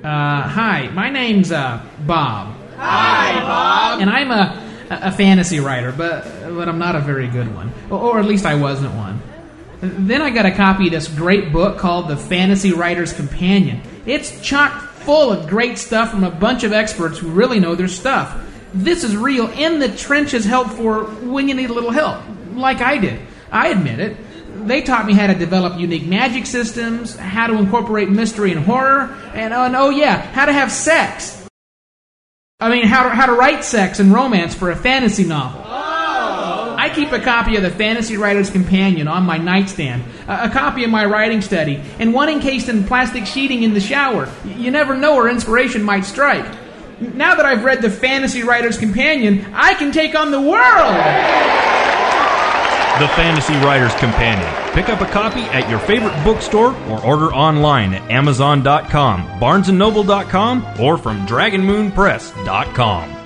Hi, my name's Bob. Hi, Bob. And I'm a fantasy writer, but I'm not a very good one. Or at least I wasn't one. Then I got a copy of this great book called The Fantasy Writer's Companion. It's chock full of great stuff from a bunch of experts who really know their stuff. This is real in the trenches help for when you need a little help, like I did. I admit it. They taught me how to develop unique magic systems, how to incorporate mystery and horror, and how to have sex. I mean, how to write sex and romance for a fantasy novel. I keep a copy of The Fantasy Writer's Companion on my nightstand, a copy of my writing study, and one encased in plastic sheeting in the shower. You never know where inspiration might strike. Now that I've read The Fantasy Writer's Companion, I can take on the world! The Fantasy Writer's Companion. Pick up a copy at your favorite bookstore or order online at Amazon.com, BarnesandNoble.com, or from DragonMoonPress.com.